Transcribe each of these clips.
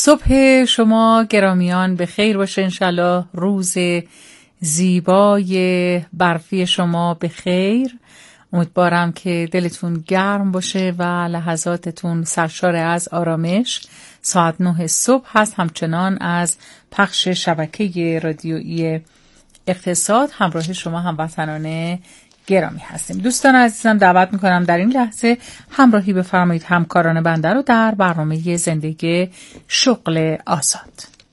صبح شما گرامیان به خیر باشه، انشالله روز زیبای برفی شما به خیر. امیدوارم که دلتون گرم باشه و لحظاتتون سرشار از آرامش. ساعت 9 صبح هست، همچنان از پخش شبکه رادیویی اقتصاد همراه شما هموطنان گرامی هستیم. دوستان عزیزم دعوت میکنم در این لحظه همراهی بفرمایید همکاران بنده رو در برنامه زندگی شغل آزاد.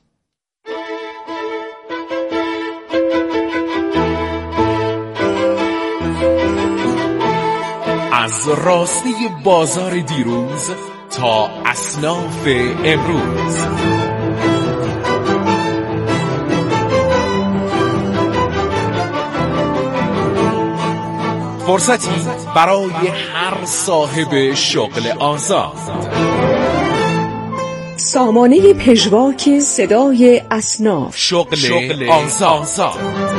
از راسته بازار دیروز تا اصناف امروز، فرصتی برای هر صاحب شغل آزاد. سامانه پژواک صدای اصناف، شغل آزاد.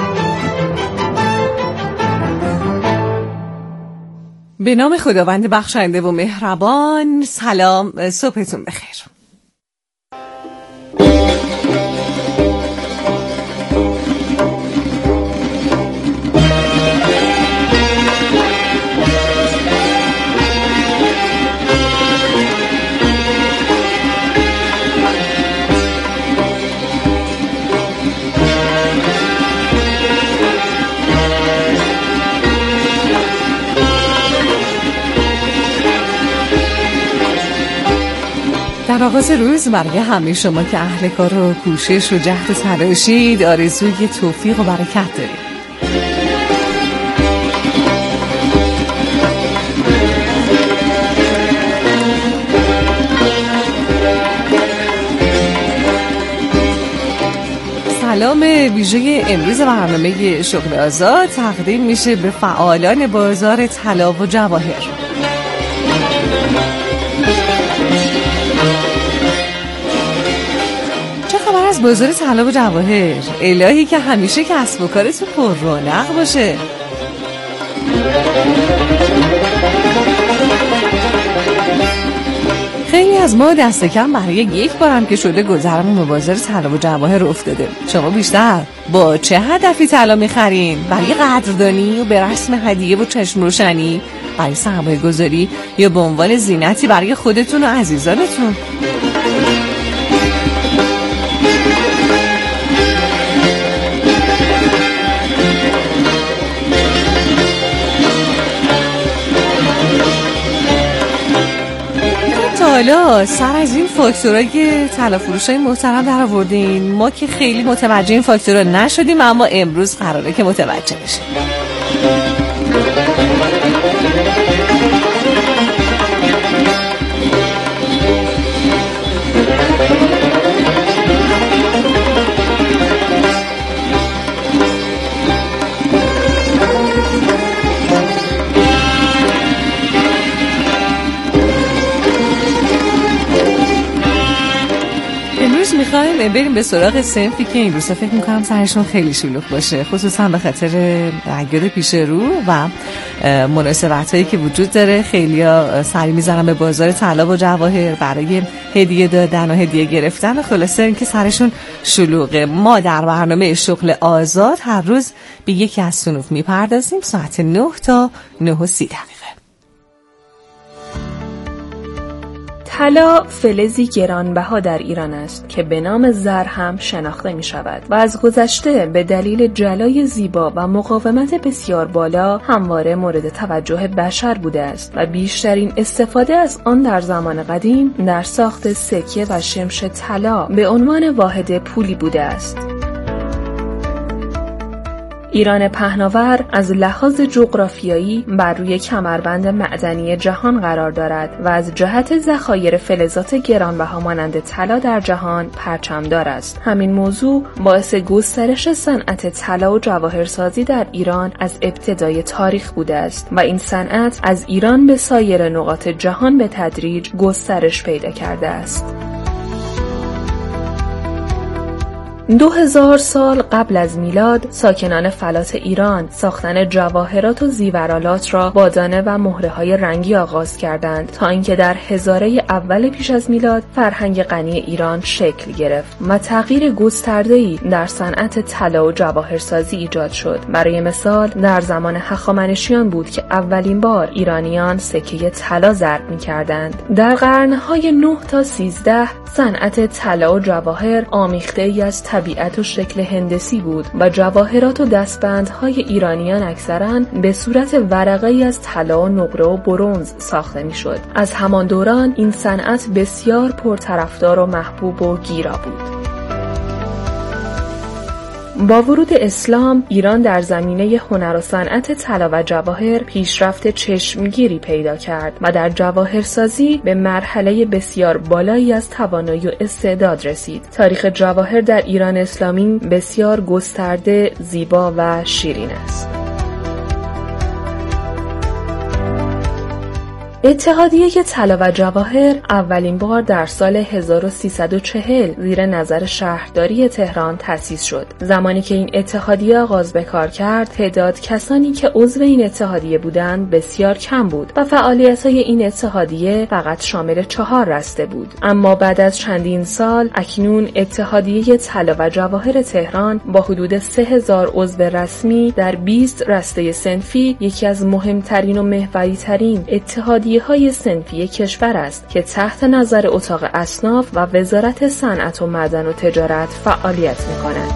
به نام خداوند بخشنده و مهربان. سلام، صبحتون بخیر. در آغاز روز برای همه شما که اهل کار و کوشش و جهد و تلاشید آرزوی توفیق و برکت داریم. سلام ویژه امروز برنامه شغل آزاد تقدیم میشه به فعالان بازار طلا و جواهر. از بازار طلا و جواهر؟ الهی که همیشه کسب و کارتون پر رونق باشه. خیلی از ما دست کم برای یک بارم که شده گذرمون به بازار طلا و جواهر افتاده. شما بیشتر با چه هدفی طلا می‌خرین؟ برای قدردانی و به رسم هدیه و چشم روشنی، برای سرمایه گذاری یا به عنوان زینتی برای خودتون و عزیزانتون؟ حالا سر از این فاکتورایی که طلا فروشای محترم در آوردین، ما که خیلی متوجه این فاکتورا نشدیم، اما امروز قراره که متوجه بشیم. میخوایم بریم به سراغ صنفی که این روزا فکر میکنم سرشون خیلی شلوغ باشه، خصوصا به خاطر عید پیش رو و مناسبتایی که وجود داره. خیلیا سری میزنن به بازار طلا و جواهر برای هدیه دادن و هدیه گرفتن، خلاصه اینکه سرشون شلوغه. ما در برنامه شغل آزاد هر روز به یکی از صنوف میپردازیم ساعت 9 تا 9:30. طلا فلزی گرانبها در ایران است که به نام زر هم شناخته می شود و از گذشته به دلیل جلای زیبا و مقاومت بسیار بالا همواره مورد توجه بشر بوده است و بیشترین استفاده از آن در زمان قدیم در ساخت سکه و شمش طلا به عنوان واحد پولی بوده است. ایران پهناور از لحاظ جغرافیایی بر روی کمربند معدنی جهان قرار دارد و از جهت ذخایر فلزات گرانبها مانند طلا در جهان پرچمدار است. همین موضوع باعث گسترش صنعت طلا و جواهرسازی در ایران از ابتدای تاریخ بوده است و این صنعت از ایران به سایر نقاط جهان به تدریج گسترش پیدا کرده است. 2000 سال قبل از میلاد ساکنان فلات ایران ساختن جواهرات و زیورالات را با دانه و مهره‌های رنگی آغاز کردند تا اینکه در هزاره اول پیش از میلاد فرهنگ غنی ایران شکل گرفت و تغییر گسترده‌ای در صنعت طلا و جواهرسازی ایجاد شد. برای مثال در زمان هخامنشیان بود که اولین بار ایرانیان سکه طلا ضرب می‌کردند. در قرن‌های 9 تا 13 صنعت طلا و جواهر آمیخته‌ای از طبیعت و شکل هندسی بود و جواهرات و دستبندهای ایرانیان اکثراً به صورت ورقه‌ای از طلا و نقره و برنز ساخته می‌شد. از همان دوران این صنعت بسیار پرطرفدار و محبوب و گیرا بود. با ورود اسلام ایران در زمینه هنر و صنعت طلا و جواهر پیشرفت چشمگیری پیدا کرد و در جواهرسازی به مرحله بسیار بالایی از توانایی و استعداد رسید. تاریخ جواهر در ایران اسلامی بسیار گسترده، زیبا و شیرین است. اتحادیه طلا و جواهر اولین بار در سال 1340 زیر نظر شهرداری تهران تأسیس شد. زمانی که این اتحادیه آغاز به کار کرد، تعداد کسانی که عضو این اتحادیه بودند بسیار کم بود و فعالیت‌های این اتحادیه فقط شامل 4 رسته بود. اما بعد از چندین سال اکنون اتحادیه طلا و جواهر تهران با حدود 3000 عضو رسمی در 20 رسته صنفی یکی از مهمترین و محوری‌ترین اتحادیه های صنفی کشور است که تحت نظر اتاق اصناف و وزارت صنعت و معدن و تجارت فعالیت می‌کند.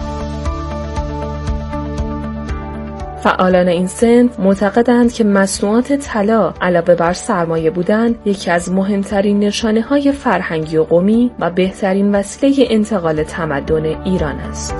فعالان این صنف معتقدند که مصنوعات طلا علاوه بر سرمایه بودن یکی از مهمترین نشانه‌های فرهنگی و قومی و بهترین وسیله انتقال تمدن ایران است.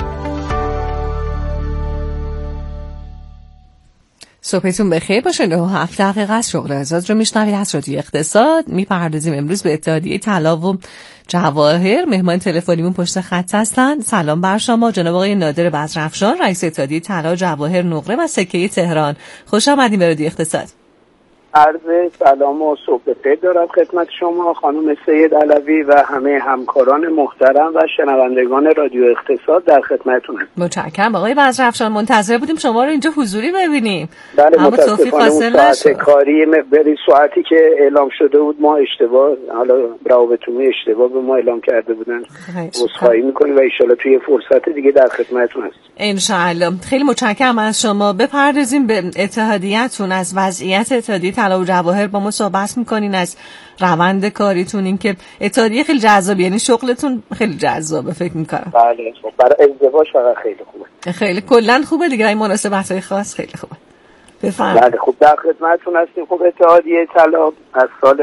صبحتون بخیر باشه. 9:07 از شغل آزاد رو میشنوید از رادیو اقتصاد. میپردازیم امروز به اتحادیه طلا و جواهر. مهمان تلفنیمون پشت خط هستن. سلام بر شما جناب آقای نادر بزرافشان، رئیس اتحادیه طلا و جواهر نقره و سکه تهران. خوش آمدید به رادیو اقتصاد. عرض سلام و صبح بخیر دارم خدمت شما خانم سید علوی و همه همکاران محترم و شنوندگان رادیو اقتصاد. در خدمتتونم. متشکرم آقای بزرافشان. منتظر بودیم شما رو اینجا حضوری ببینیم. بله متاسفانه ساعت کاری مقداری ساعتی که اعلام شده بود ما اشتباه، حالا روابطومی اشتباه به ما اعلام کرده بودن. عذرخواهی می‌کنیم و ان شاءالله توی فرصت دیگه در خدمتتون هستیم. ان شاءالله. خیلی متشکرم از شما. بپردازیم به اتحادیه‌تون. از وضعیت اتحادیه طلا و جواهر با ما صحبت میکنین، از روند کاریتون. این که اتحادیه خیلی جذاب، یعنی شغلتون خیلی جذابه فکر میکنم. بله خب برای ازدواج فقط خیلی خوبه. خیلی کلا خوبه دیگه، این مناسبت‌های خاص خیلی خوبه. بفرمایید. بله خب در خدمتتون هستیم. خب اتحادیه طلا از سال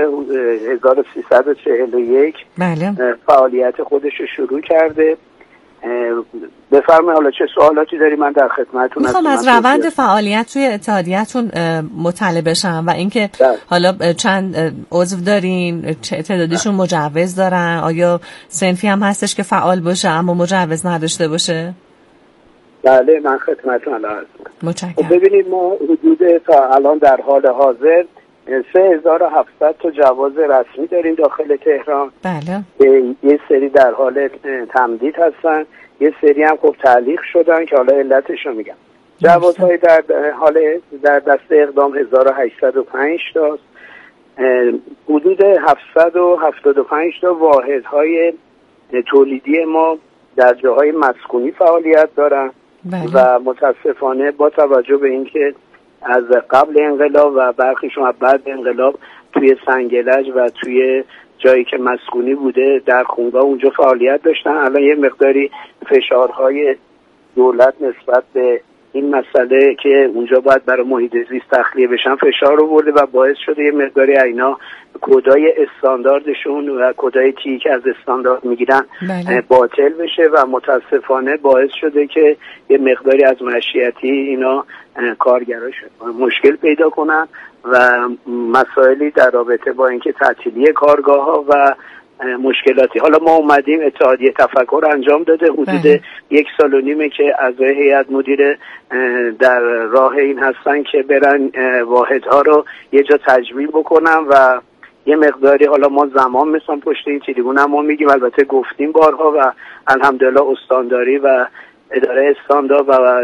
1341 بله فعالیت خودش رو شروع کرده. بفرمایید حالا چه سوالاتی داری؟ من در خدمتتون هستم. میخوام از روند فعالیت توی اتحادیه‌تون مطلع بشم و اینکه حالا چند عضو دارین، چه تعدادشون مجوز دارن، آیا صنفی هم هستش که فعال باشه اما مجوز نداشته باشه؟ بله من خدمتتون هستم. متشکرم. ببینید ما حدود تا الان در حال حاضر 3700 تا جواز رسمی داریم داخل تهران. بله. یه سری در حال تمدید هستن، یه سری هم خب تعلیق شدن که حالا علتش رو میگم. جوازهای در دست اقدام 1805 تاست. حدود 775 تا واحدهای تولیدی ما در جاهای مسکونی فعالیت دارن. بله. و متاسفانه با توجه به اینکه از قبل انقلاب و برخیشون بعد انقلاب توی سنگلج و توی جایی که مسکونی بوده در خونگاه اونجا فعالیت داشتن، الان یه مقداری فشارهای دولت نسبت به این مسئله که اونجا باید برای محیط زیست تخلیه بشن فشار آورده و باعث شده یه مقداری اینا کدای استانداردشون و کدای تی که از استاندارد میگیرن باطل بشه و متاسفانه باعث شده که یه مقداری از مشیتی اینا کارگراش مشکل پیدا کنن و مسائلی در رابطه با اینکه تعطیلی کارگاه ها و مشکلاتی. حالا ما اومدیم اتحادیه تفکر انجام داده حدود 1 سال و نیمه که اعضای هیئت مدیره در راه این هستن که برن واحدها رو یه جا تجمیع بکنن و یه مقداری حالا ما زمان مثلا پشت این تریبون هم ما میگیم، البته گفتیم بارها و الحمدلله استانداری و اداره استاندار و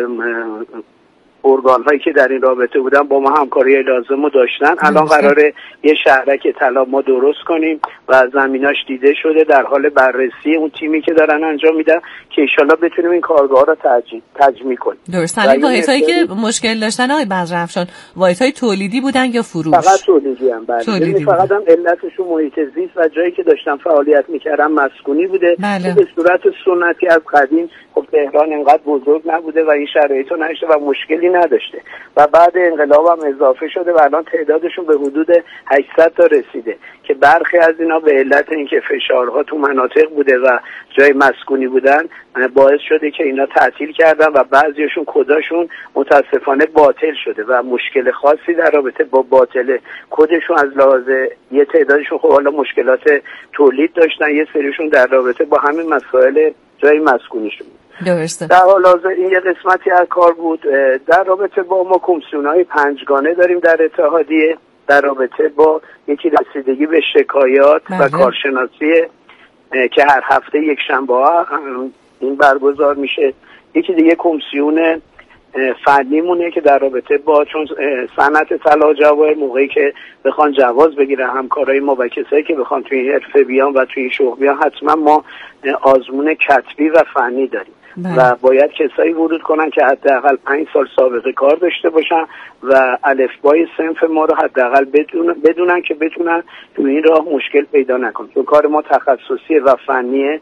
ارگان هایی که در این رابطه بودن با ما همکاری لازم رو داشتن. الان قراره یه شهرک طلا ما درست کنیم و زمیناش دیده شده، در حال بررسی اون تیمی که دارن انجام میدن که انشالله بتونیم این کارگاه رو تجمیع کنیم. درست. این واحدهایی که مشکل داشتن آقای بدرافشان واحدهای تولیدی بودن یا فروش؟ فقط تولیدی هم. بله. فقط هم علتشون محیط زیست و جایی که داشتن فعالیت میکردن مسکونی بوده. بله. به صورت سنتی از قدیم خب تهران انقدر بزرگ نبوده و این شرایطو نداشته و مشکلی نداشته و بعد انقلاب هم اضافه شده و الان تعدادشون به حدود 800 تا رسیده که برخی از اینا به علت اینکه فشارها تو مناطق بوده و جای مسکونی بودن باعث شده که اینا تعطیل کردن و بعضیشون کداشون متاسفانه باطل شده و مشکل خاصی در رابطه با باطل کدشون از لحاظ یه تعدادشون خب حالا مشکلات تولید داشتن، یه سریشون در رابطه با همین مسائل جای مسکونیشون. درسته. در حال حاضر این یه قسمتی از کار بود. در رابطه با ما کمیسیون‌های 5گانه داریم در اتحادیه در رابطه با یکی رسیدگی به شکایات و کارشناسی که هر هفته یک شنبه این برگزار میشه. یکی دیگه کمیسیون فنیمونه که در رابطه با چون صنعت طلا جواهر موقعی که بخوان جواز بگیرن همکارای ما و کسایی که بخوان توی این حرفه بیان و توی این شغل بیان حتما ما آزمون کتبی و فنی داریم و باید کسایی ورود کنن که حداقل 5 سال سابقه کار داشته باشن و الفبای صنف ما رو حداقل بدونن که بتونن توی این راه مشکل پیدا نکنن، چون کار ما تخصصی و فنیه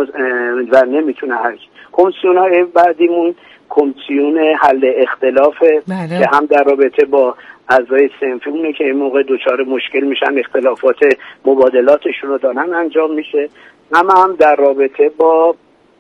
و نمیتونه هر کمیسیون‌های بعدیمون کمیسیون حل اختلاف که هم در رابطه با اعضای صنفیمونه که این موقع دچار مشکل میشن، اختلافات مبادلاتشون رو دارن انجام میشه، هم در رابطه با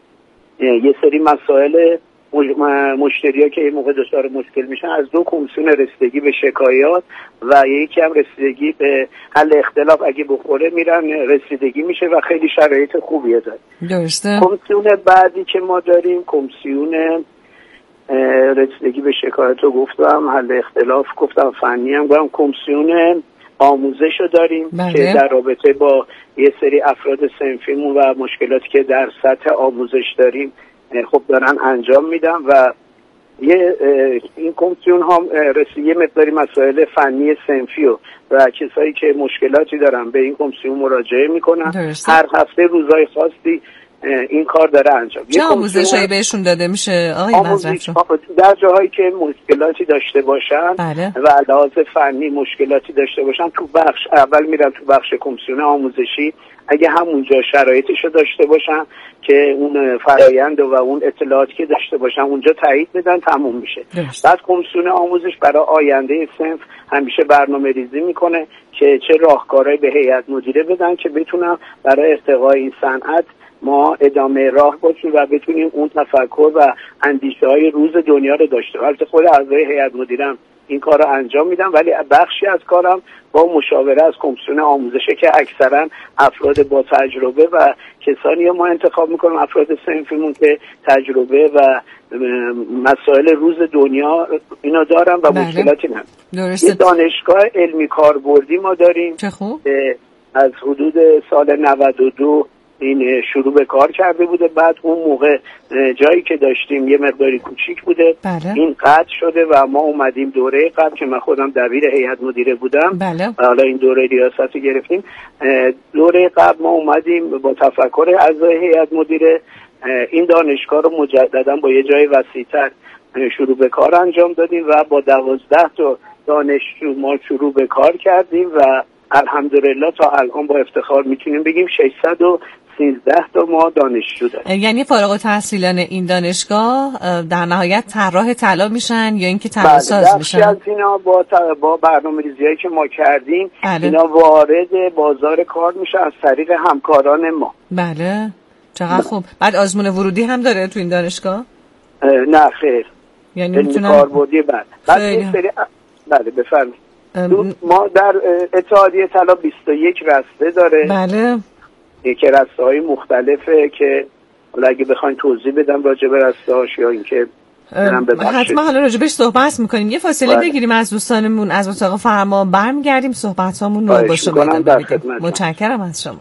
یه سری مسائل مشتری‌ها که این موقع دچار مشکل میشن از 2 کمیسیون رسیدگی به شکایات و یکی هم رسیدگی به حل اختلاف اگه بخوره میرن رسیدگی میشه و خیلی شرایط خوبیه داره. درسته. کمیسیون بعدی که ما داریم کمیسیون رسیدگی به شکایت رو گفتم، حل اختلاف گفتم، فنی هم گفتم، کمیسیون آموزش رو داریم که در رابطه با یه سری افراد صنفیمون و مشکلاتی که در سطح آموزش داریم خب دارن انجام میدن و این کمیسیون هم یه مقداری مسائل فنی صنفی و کسایی که مشکلاتی دارن به این کمیسیون مراجعه میکنن. هر هفته روزهای خاصی این کار داره انجام. چه آموزشایی بهشون داده میشه آقای بدرافشان؟ در جاهایی که مشکلاتی داشته باشن و علاوه فنی مشکلاتی داشته باشن تو بخش اول میرن تو بخش کمیسیون آموزشی، اگه همونجا شرایطشو داشته باشن که اون فرآیند و اون اطلاعاتی که داشته باشن اونجا تایید بدن تموم میشه. بعد کمیسیون آموزش برای آینده صنف همیشه برنامه ریزی میکنه که چه راهکارهایی به هیئت مدیره بدن که بتونن برای ارتقای این صنعت ما ادامه راه باشیم و بتونیم اون تفکر و اندیشه های روز دنیا رو داشته باشیم. خود اعضای هیئت مدیره این کار رو انجام میدم ولی بخشی از کارم با مشاوره از کمیسیون آموزشه که اکثرا افراد با تجربه و کسانی ما انتخاب میکنیم، افراد صنفیمون که تجربه و مسائل روز دنیا اینا دارن و مشکلاتی ندارن. یه دانشگاه علمی کاربردی ما داریم که از حدود سال 92 این شروع به کار کرده بوده. بعد اون موقع جایی که داشتیم یه مقداری کوچیک بوده. این قطع شده و ما اومدیم دوره قبل که من خودم دبیر هیئت مدیره بودم و حالا این دوره ریاست گرفتیم. دوره قبل ما اومدیم با تفکر اعضای هیئت مدیره این دانشگاه رو مجددا با یه جای وسیع‌تر شروع به کار انجام دادیم و با 12 تا دانشجو ما شروع به کار کردیم و الحمدلله تا الان با افتخار میتونیم بگیم 613 تا ما دانشجو داریم. یعنی فارغ التحصیلان این دانشگاه در نهایت طراح طلا میشن یا اینکه طلا ساز میشن؟ از اینا با برنامه‌ریزیایی که ما کردیم اینا وارد بازار کار میشه از طریق همکاران ما. بله چقدر خوب. بعد آزمون ورودی هم داره تو این دانشگاه؟ نه خیر. یعنی میتونن کاربردی بعد بله بفرمایید. ما در اتحادیه طلا 21 رسته داره. بله. که رسته های مختلفه که حالا اگه بخواین توضیح بدم راجع به رسته هاش یا اینکه حتما حالا راجبش صحبت میکنیم. یه فاصله بگیریم از دوستانمون از اتاق فرمان، برمیگردیم صحبتامون رو با شما ادامه بدیم. متشکرم از شما.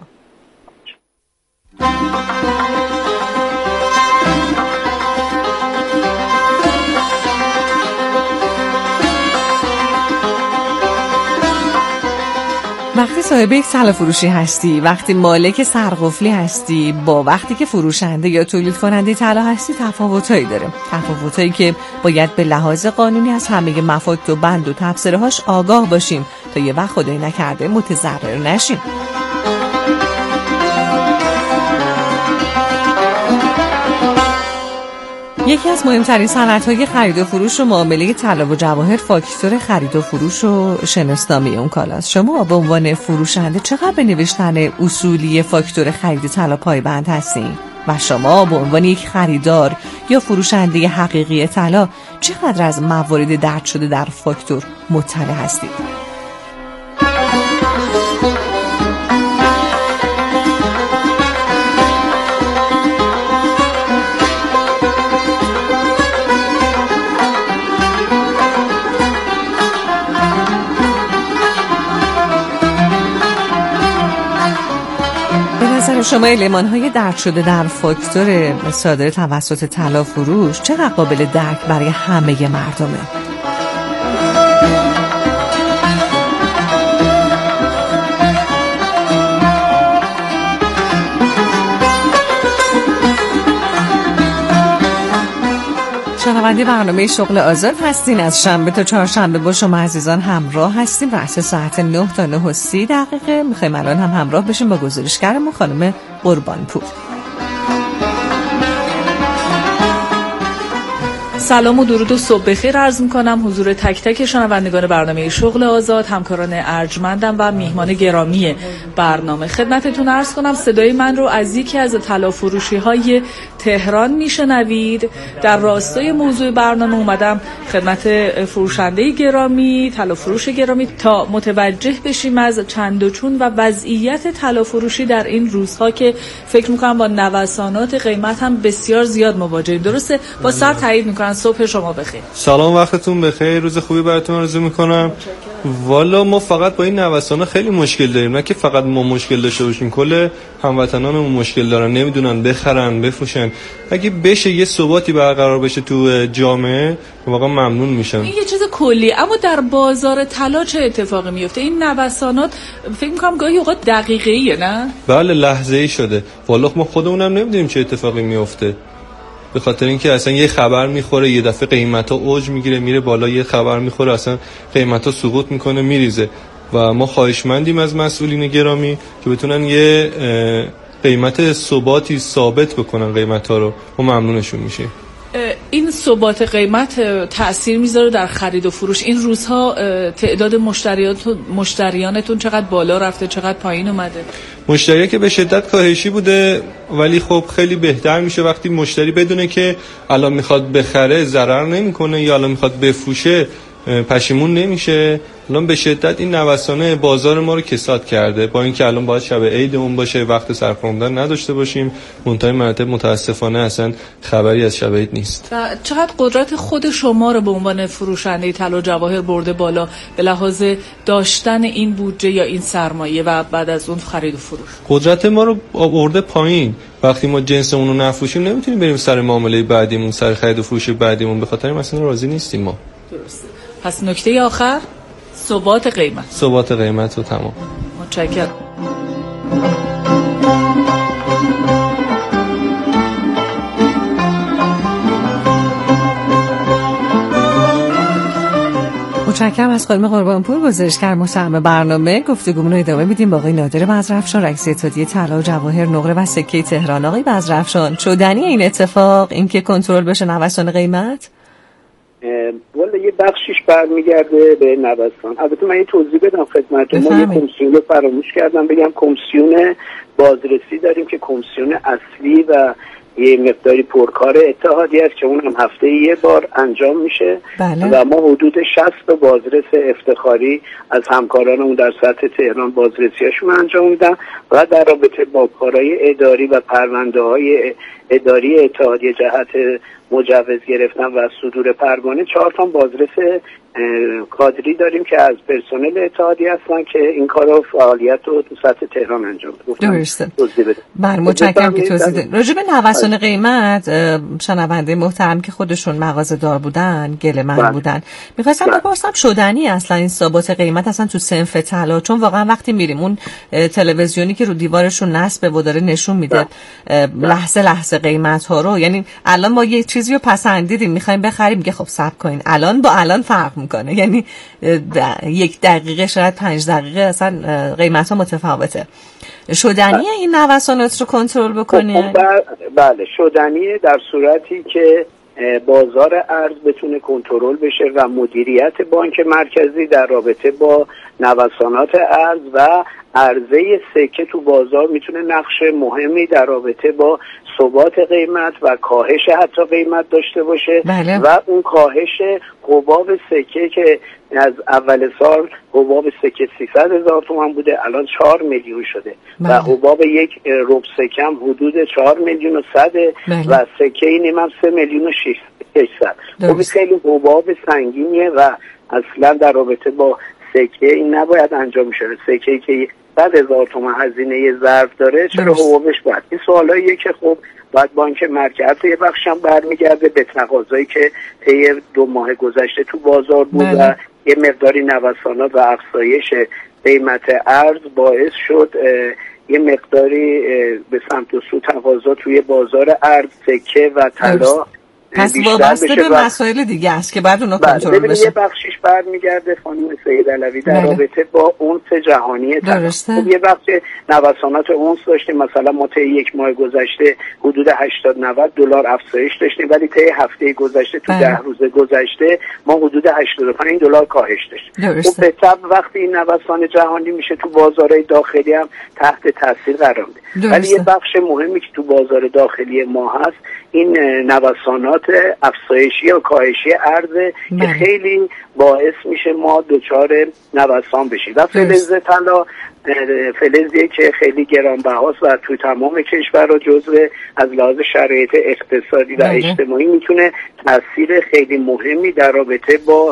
وقتی صاحب یک طلا فروشی هستی، وقتی مالک سرقفلی هستی، با وقتی که فروشنده یا تولید کننده طلا هستی تفاوتایی داره. تفاوتایی که باید به لحاظ قانونی از همه مفاد و بند و تبصره‌هاش آگاه باشیم تا یه وقت خدای نکرده متضرر نشیم. یکی از مهمترین صنعت‌های خرید و فروش و معامله طلا و جواهر فاکتور خرید و فروش و شناسنامه اون کالاست. شما به عنوان فروشنده چقدر به نوشتن اصولی فاکتور خرید طلا پایبند هستین؟ و شما به عنوان یک خریدار یا فروشنده حقیقی طلا چقدر از موارد درج شده در فاکتور مطلع هستید؟ شما المان‌های درج شده در فاکتور صادر توسط طلا فروش چقدر قابل درک برای همه مردمه؟ شنونده برنامه شغل آزاد هستین. از شنبه تا چهارشنبه با شما عزیزان همراه هستیم. رأس ساعت 9 تا 9:30 میخوایم الان هم همراه بشیم با گزارشگرمون خانم قربانپور. سلام و درود و صبح بخیر عرض می‌کنم حضور تک تک شنوندگان برنامه شغل آزاد، همکاران ارجمندم و میهمان گرامی برنامه. خدمتتون عرض کنم صدای من رو از یکی از طلافروشی‌های تهران میشنوید. در راستای موضوع برنامه اومدم خدمت فروشنده گرامی، طلافروش گرامی تا متوجه بشیم از چند و چون و وضعیت طلافروشی در این روزها که فکر می‌کنم با نوسانات قیمت هم بسیار زیاد مواجهیم. درسته؟ با سر تایید می‌کنم. صبح شما بخیر. سلام، وقتتون بخیر، روز خوبی براتون آرزو میکنم. والا ما فقط با این نوسان خیلی مشکل داریم، نه که فقط ما مشکل داشته باشیم، کل هموطنانمون مشکل دارن، نمیدونن بخرن بفروشن. اگه بشه یه ثباتی برقرار بشه تو جامعه واقعا ممنون میشم. این یه چیز کلی، اما در بازار طلا چه اتفاقی میفته؟ این نوسانات فکر میکنم گاهی اوقات دقیقه‌ایه، نه؟ بله، لحظه‌ای شده. والا ما خودمونم نمیدونیم چه اتفاقی میفته، به خاطر اینکه اصلا یه خبر میخوره یه دفعه قیمتا اوج میگیره میره بالا، یه خبر میخوره اصلا قیمتا سقوط میکنه میریزه. و ما خواهشمندیم از مسئولین گرامی که بتونن یه قیمت ثباتی ثابت بکنن قیمتا رو، ما ممنونشون میشیم. این ثبات قیمت تأثیر میذاره در خرید و فروش؟ این روزها تعداد مشتریانتون چقدر بالا رفته، چقدر پایین اومده؟ مشتری که به شدت کاهشی بوده، ولی خب خیلی بهتر میشه وقتی مشتری بدونه که الان میخواد بخره ضرر نمیکنه یا الان میخواد بفروشه پشیمون نمیشه. الان به شدت این نوسانه بازار ما رو کساد کرده، با اینکه الان باید شب عیدمون باشه، وقت سرخوردن نداشته باشیم، منتهای مراتب متاسفانه اصلا خبری از شب عید نیست. و چقدر قدرت خود شما رو به عنوان فروشنده طلا و جواهر برده بالا به لحاظ داشتن این بودجه یا این سرمایه و بعد از اون خرید و فروش؟ قدرت ما رو برده پایین. وقتی ما جنسمون رو نفروشیم نمیتونیم بریم سر معامله بعدیمون، سر خرید و فروش بعدیمون، به خاطر مثلا راضی نیستیم ما. درسته. پس نکته آخر ثبات قیمت. ثبات قیمت رو تمام. متشکرم. متشکرم از خانم قربانپور، گزارشگر محترم برنامه. گفتگومون رو ادامه میدیم با آقای نادر بزرافشان، رئیس اتحادیه طلا و جواهر نقره و سکه تهران. آقای بزرافشان، شدنی این اتفاق، اینکه کنترل بشه نوسان قیمت؟ والا یه بخشیش برمیگرده به نوسان. البته من یه توضیح بدم خدمتتون. ما یه کمیسیون رو فراموش کردم بگم، کمیسیون بازرسی داریم که کمیسیون اصلی و یه مقداری پرکار اتحادیه است که اون هم هفته یه بار انجام میشه. بله. و ما حدود 60 بازرس افتخاری از همکارانمون در سطح تهران بازرسیاشون انجام میدن و در رابطه با کارهای اداری و پرونده‌های اداری اتحادیه جهت مجوز گرفتن و صدور پروانه 4 تا بازرس کادری داریم که از پرسنل اتحادیه هستن که این کارو فعالیت رو تو سطح تهران انجام میدن. درسته. بله متشکرم که توضیح دادید. راجع به نوسان قیمت شنونده محترم که خودشون مغازه‌دار بودن، گله‌مند بودن، می‌خواستم بپرسم شدنی اصلا این ثبات قیمت اصلا تو صنف طلا؟ چون واقعا وقتی میریم اون تلویزیونی که رو دیوارشون نصبه و داره نشون میده لحظه لحظه قیمت‌ها رو، یعنی الان ما یه چیزی رو پسندیدیم می‌خوایم بخریم، میگه خب صبر کنین الان با الان فرق میکنه، یعنی 1 دقیقه شاید 5 دقیقه اصلا قیمت ها متفاوته. شدنیه این نوسانات رو کنترل بکنه؟ بله شدنیه در صورتی که بازار ارز بتونه کنترل بشه و مدیریت بانک مرکزی در رابطه با نوسانات ارز و عرضه سکه تو بازار میتونه نقش مهمی در رابطه با ثبات قیمت و کاهش حتی قیمت داشته باشه. بله. و اون کاهش حباب سکه که از اول سال حباب سکه 300,000 تومان بوده الان 4 میلیون شده. بله. و حباب یک ربع سکه هم حدود 4 میلیون و 100 و سکه اینیم هم 3 میلیون و 600. خب خیلی حباب سنگینیه و اصلا در رابطه با سکه این نباید انجام شه. سکه که 100,000 تومان هزینه ظرف داره چرا حبابش باید؟ این سوالاییه که خب باید بانک مرکزی یه بخش هم برمیگرده به تقاضایی که طی 2 ماه گذشته تو بازار بود و یه مقداری نوسانات و افزایش قیمت ارز باعث شد یه مقداری به سمت و سو تقاضا توی بازار ارز سکه و طلا پس وابسته به مسائل دیگه است که بعد اونا کنترل بشه. یه بخشش برمیگرده خانم سید علوی در رابطه با اونس جهانی طلا. خب یه بخش نوسانات اونس داشتیم، مثلا ما طی 1 ماه گذشته حدود 80-90 دلار افزایش داشتیم، ولی طی هفته گذشته تو 10 روز گذشته ما حدود 85 دلار کاهش داشتیم. خب به طب وقتی این نوسان جهانی میشه تو بازارهای داخلی هم تحت تاثیر قرار میده. ولی یه بخش مهمی که تو بازار داخلی ما هست این نوسانات افزایشی و کاهشی ارز که خیلی باعث میشه ما دچار نوسان بشیم. و فلز طلا فلزیه که خیلی گرانبهاست و تو تمام کشورها جزو از لحاظ شرایط اقتصادی و اجتماعی میتونه تاثیر خیلی مهمی در رابطه با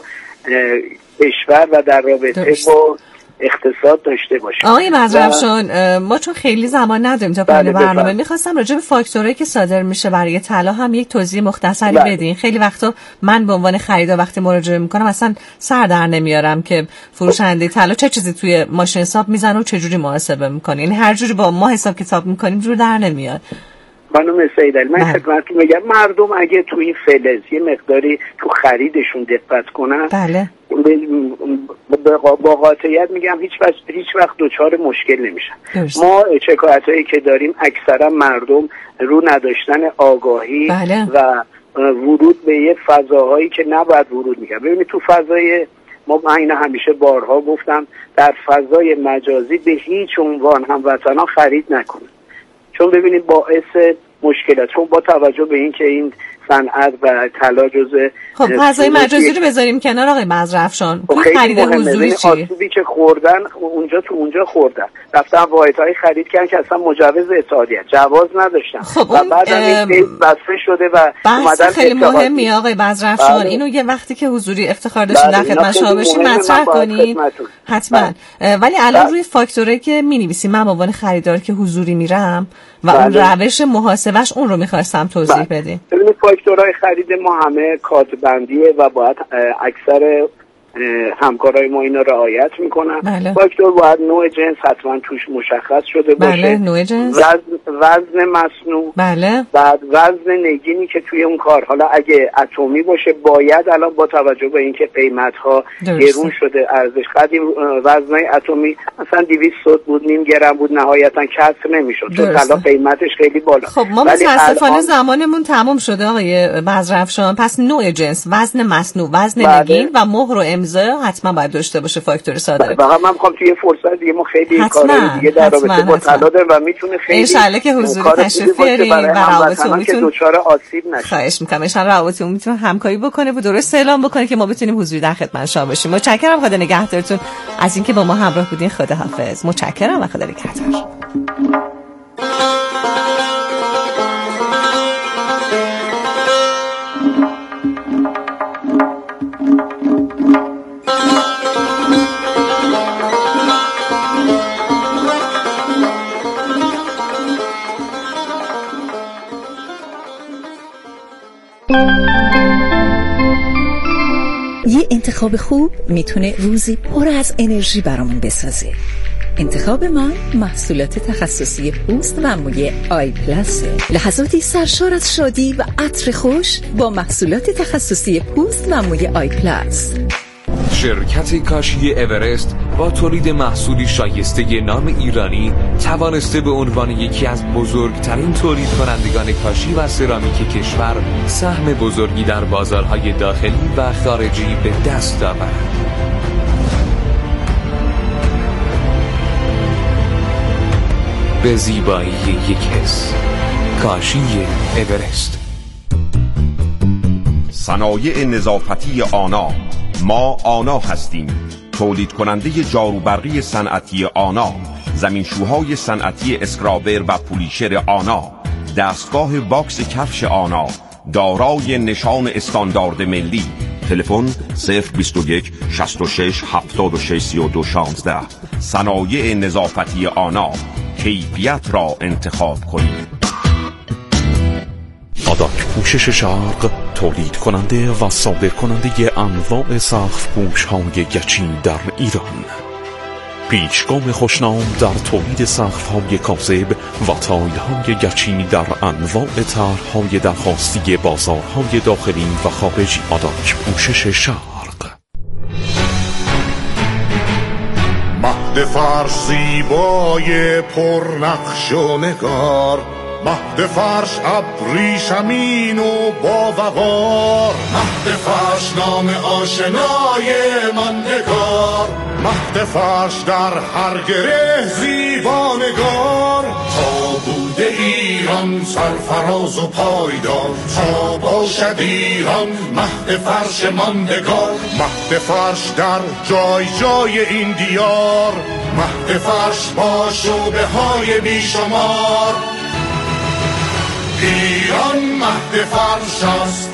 کشور و در رابطه با اقتصاد داشته باشه. آقای مظرفشان ما چون خیلی زمان نداریم تا پایان برنامه میخواستم راجع به فاکتورایی که صادر میشه برای طلا هم یک توضیح مختصری بدین. خیلی وقتا من به عنوان خریدار وقتی مراجعه میکنم اصلا سر در نمیارم که فروشنده طلا چه چیزی توی ماشین حساب میزنه و چه جوری محاسبه میکنه، یعنی هر جوری با ما حساب کتاب میکنیم جور در نمیاد. خانم سیدل من خدمتتون میگم مردم اگه تو این فلز یه مقداری تو خریدشون دقت کنن با قاطعیت میگم هیچ وقت دچار مشکل نمیشن. ما شکایتایی که داریم اکثرا مردم رو نداشتن آگاهی و ورود به یه فضاهایی که نباید ورود میکنن. ببینید تو فضای ما من همیشه بارها گفتم در فضای مجازی به هیچ عنوان هموطنان خرید نکنن، چون ببینید باعث مشکلات، چون با توجه به این که این صنعت و طلا جزء خب فضای مجازی رو بذاریم کنار آقای مظرفشان، توی خرید حضوری چی؟ آسیبی که خوردن اونجا خوردن، رفتن واحدهای خرید کردن که اصلا مجوز اتحادیه جواز نداشتن. خب و بعد این کیس بسته شده و اومدن خیلی مهمی آقای مظرفشان اینو یه وقتی که حضوری افتخار داشتین در خدمت شما بشین مطرح کنین حتما. ولی الان روی فاکتوری که می‌نویسیم من به عنوان خریدار که حضوری میرم و اون روش محاسبهش اون رو می‌خواستم توضیح بدین. ببینید فاکتورهای خرید ما همه کادبندیه و باید اکثر همکارای ما اینا رعایت میکنن. فاکتور باید نوع جنس حتما توش مشخص شده باشه. نوع جنس، وزن مصنوع، بعد وزن نگینی که توی اون کار، حالا اگه اتمی باشه باید الان با توجه به اینکه قیمت ها گرون شده ارزش قدیم وزنای اتمی مثلا 200 بود، نیم گرم بود، نهایتا کسر نمیشد چون طلا قیمتش خیلی بالا. خب ما متاسفانه زمانمون تمام شده آقای مظرفشان. پس نوع جنس، وزن مصنوع، وزن نگین و مهر و میذاره حتما باید داشته باشه فاکتور صادره. واقعا من میخوام توی فرصت دیگه ما خیلی کارهای دیگه در رابطه با طلا داریم و میتونه خیلی ان شاءالله که حضور تشریف بیاریم و روابطمون که دچار آسیب نشه. خواهش میکنم ان شاءالله روابطمون میتونه همکاری بکنه و درست اعلام بکنه که ما بتونیم حضوری در خدمت شما باشیم. متشکرم، خدا نگهدارتون از اینکه با ما همراه بودین. خداحافظ. متشکرم و خدا نگهدار. یه انتخاب خوب میتونه روزی پر از انرژی برامون بسازه. انتخاب من محصولات تخصصی پوست و موی آی پلاسه. لحظاتی سرشار از شادی و عطر خوش با محصولات تخصصی پوست و موی آی پلاس. شرکت کاشی اورست با تولید محصولی شایسته نام ایرانی توانسته به عنوان یکی از بزرگترین تولید کنندگان کاشی و سرامیک کشور سهم بزرگی در بازارهای داخلی و خارجی به دست آورد. به زیبایی یک حس، کاشی اورست. صنایع نظافتی آنا. ما آنا هستیم، تولید کننده جاروبرقی صنعتی آنا، زمینشوهای صنعتی اسکرابر و پولیشر آنا، دستگاه واکس کفش آنا، دارای نشان استاندارد ملی. تلفن 021 66 76 32 16. صنایع نظافتی آنا، کیفیت را انتخاب کنید. آداک پوشش شرق، تولید کننده و صادر کننده انواع سقف پوش های گچی در ایران. پیشگام خوشنام در تولید سقف های کاذب و تایل های گچی در انواع طرح‌های درخواستی بازارهای داخلی و خارجی. آداک پوشش شرق. مهد فرش زیبای پرنقش و نگار، مهد فرش ابریشمین و باوقار، مهد فرش نام آشنای ماندگار، مهد فرش در هر گره زیبانگار. تا بوده ایران سرفراز و پایدار، تا باشد ایران مهد فرش ماندگار. مهد فرش در جای جای این دیار، مهد فرش با شعبه های بیشمار. ایران مهد فرش است.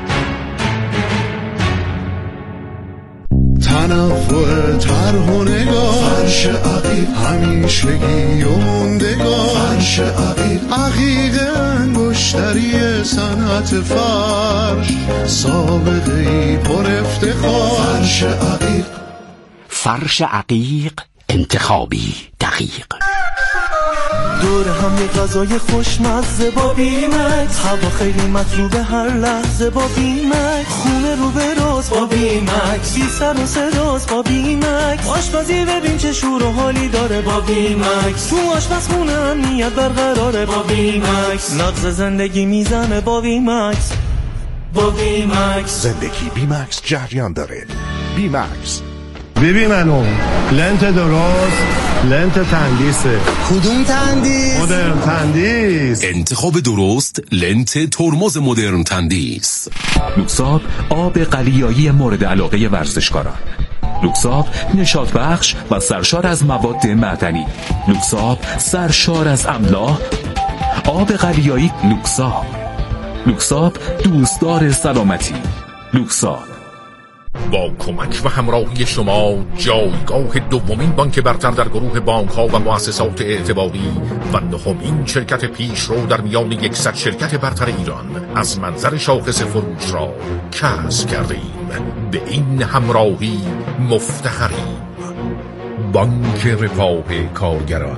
تنوع طرح و نگاه، فرش عقیق همیشگی و موندگار، فرش عقیق، عقیق انگشتری صنعت فرش، سابقه‌ای پر افتخار. فرش عقیق، فرش عقیق، انتخابی دقیق. دور هم یه غذای خوشمزه با بیمکس، هوا خیلی مطلوبه هر لحظه با بیمکس، خونه رو به راست با بیمکس، بی سر و صداست با بیمکس، آشپزی ببین چه شور و حالی داره با بیمکس، تو آشپزخونه امنیت برقراره با بیمکس، نقض زندگی میزنه با بیمکس، با بیمکس. زندگی بیمکس جریان داره. بیمکس. ببین منو لنت درست، لنت تندیسه. کدوم تندیس؟ مدرن تندیس. انتخاب درست، لنت ترمز مدرن تندیس. لوکساب، آب قلیایی مورد علاقه ورزشکاران. لوکساب، نشاط بخش و سرشار از مواد معدنی. لوکساب، سرشار از املاح. آب قلیایی لوکساب. لوکساب، دوستدار سلامتی. لوکساب. با کمک و همراهی شما جایگاه دومین بانک برتر در گروه بانک‌ها و مؤسسات اعتباری و نهمین شرکت پیشرو در میان 100 شرکت برتر ایران از منظر شاخص فروش را کسب کرده ایم. به این همراهی مفتخریم. بانک رفاه کارگران.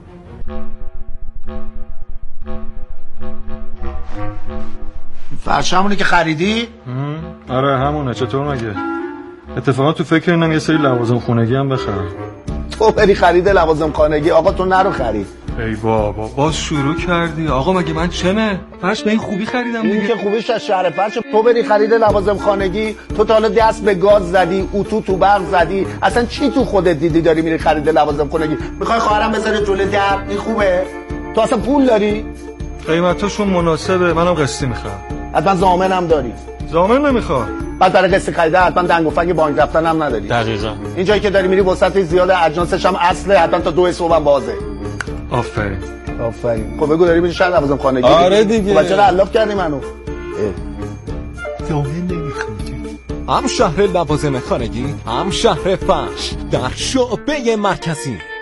فرشمونی که خریدی؟ آره همونه. چطور مگه؟ اتفاقا تو فکر اینم یه سری لوازم خونگی هم بخرم. تو بری خرید لوازم خانگی؟ آقا تو نرو خرید. ای بابا باز شروع کردی. آقا مگه من چمه؟ فرش به این خوبی خریدم دیگه. این که خوبیش از شهر فرش. تو بری خرید لوازم خانگی، تو تا حالا دست به گاز زدی، اتو تو برق زدی، اصلا چی تو خودت دیدی داری میری خرید لوازم خانگی؟ میخوای خواهرم بذاره جلوی در؟ این خوبه؟ تو اصلا پول داری؟ قیمتاشون مناسبه، منم قسطی میخوام. حتما ضامنم داری؟ ضامن نمیخوام. بعد برای قسط خریده حتما دنگ و فنگ بانک رفتن هم نداری. دقیقاً. این جایی که داری میری وسط زیاد اجناسش هم اصله، حتما تا 2 صبح هم بازه. آفرین. خب بگو داری میری شهر لوازم خانگی؟ آره دیگه. بچه‌ها علاف کردی منو. ضامن نمیخوام. هم شهر لوازم خانگی، هم شهر فرش در شعبه مرکزی.